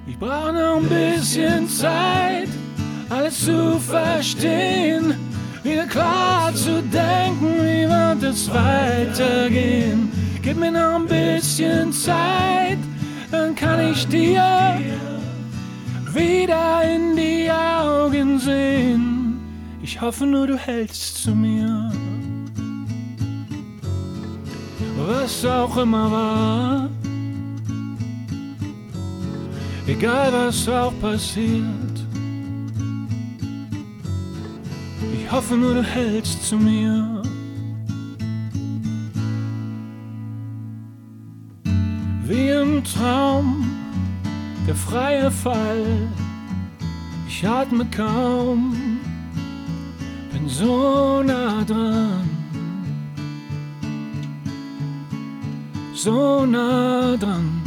Ich brauch noch ein bisschen Zeit, alles zu verstehen, wieder klar zu denken, wie wird es weitergehen. Gib mir noch ein bisschen Zeit, dann kann ich dir wieder in die Augen sehen. Ich hoffe nur, du hältst zu mir. Was auch immer war, egal was auch passiert, ich hoffe nur, du hältst zu mir. Wie im Traum, der freie Fall, ich atme kaum, bin so nah dran, so nah dran.